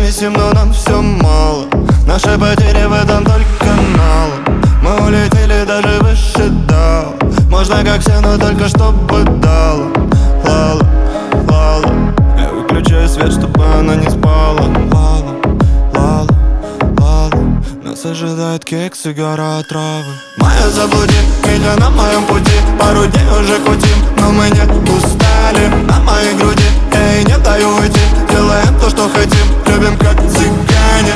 зависим, но нам все мало. Наши потери в этом только мало. Мы улетели даже выше дал. Можно как все, но только чтобы дало. Лала, лала. Я выключаю свет, чтобы она не спала. Лала, лала, лала. Нас ожидает кекс и гора травы. Моя заблуди, меня на моем пути. Пару дней уже кутим, но мы не устали. На моей груди я ей не даю уйти. Делаем то, что хотим, любим как цыгане.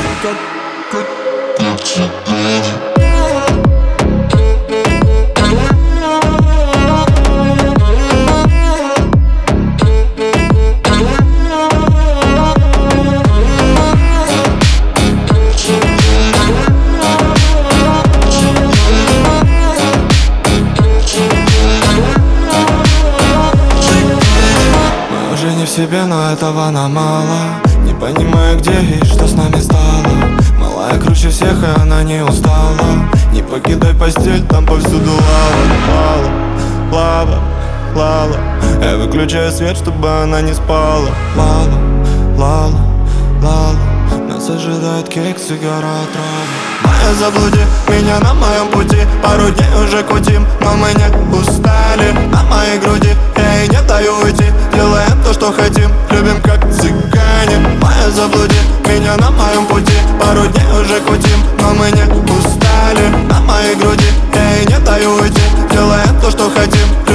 Не в себе, но этого нам мало. Не понимаю, где и что с нами стало. Малая круче всех, и она не устала. Не покидай постель, там повсюду лава. Лава, лава, лава. Я выключаю свет, чтобы она не спала. Лала, лала, лала. Нас ожидает кекс и гора травы. Моя заблуди, меня на моем пути. Пару дней уже кутим, но мы не устали. На моей груди я ей не даю уйти. Делаем то, что хотим, любим как цыгане. Моя заблуди, меня на моем пути. Пару дней уже кутим, но мы не устали. На моей груди я ей не даю уйти. Делаем то, что хотим.